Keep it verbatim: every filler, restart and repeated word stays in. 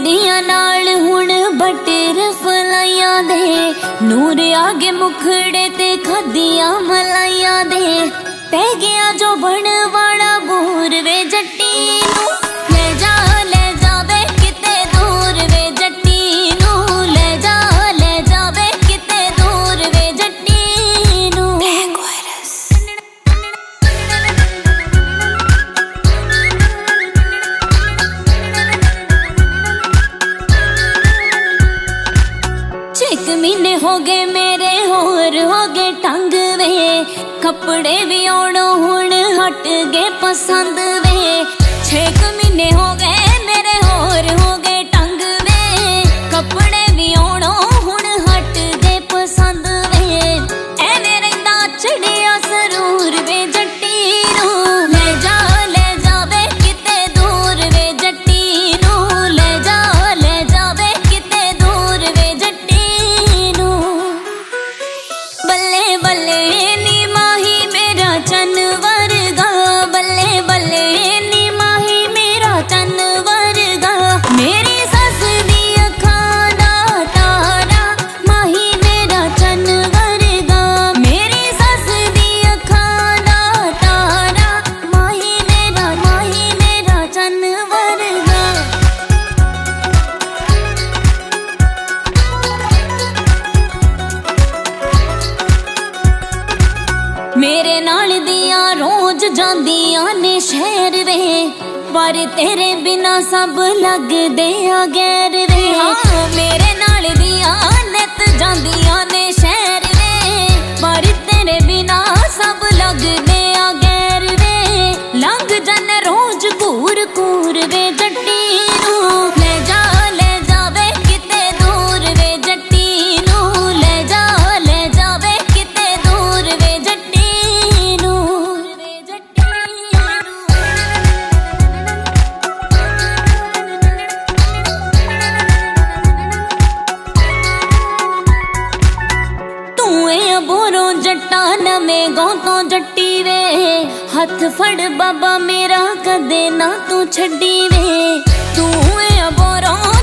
बिंदियां नाल हुण बटरफ्लाइयां दे नूर आगे मुखड़े ते खदियां मलाइयां दे पै गया जो बन वाला बोर वे जट्टी नू ले जा ले जावे किते दूर वे जट्टी नू ले जा ले जावे किते दूर वे जट्टी नू। छेक महीने हो गए मेरे होर हो गए टंग वे कपड़े भी ओणो हुण हट गए पसंद वे छेक महीने हो गए मेरे होर हो गए टंग वे कपड़े भी ओणो हुण हट गए पसंद वे एवें रहिंदा चढ़िया सरूर वे जट्टी नू ले जा ले जावे किते दूर वे जट्टी नू ले जा ले जावे किते दूर वे जट्टी नू। बल्ले बल्ले नी माही मेरा चन वर्गा बल्ले बल्ले नी माही मेरा चन वर्गा मेरी सस दी अखां दा तारा माही मेरा चन वर्गा मेरी सस दी अखां दा तारा माही मेरा माही मेरा चन वर्गा। मेरे नाल दियां रोज जांदियां ने शहर वे पर तेरे बिना सब लगदे आ गैर वे हाँ मेरे नाल दियां नित जांदियां ने शहर वे पर तेरे बिना सब लगदे आ गैर वे लंघ जन रोज कूर कूर वे जट्टी नू ले जा ले जावे किते दूर वे जट्टी नू ले जा ले जावे किते दूर वे जट्टी नू वे जट्टी तू ए बोरो जट्टा नवें गांव तो जट्टी वे हथ फड़ बाबा मेरा कदे ना तू छड्डी वे तू ए बोरो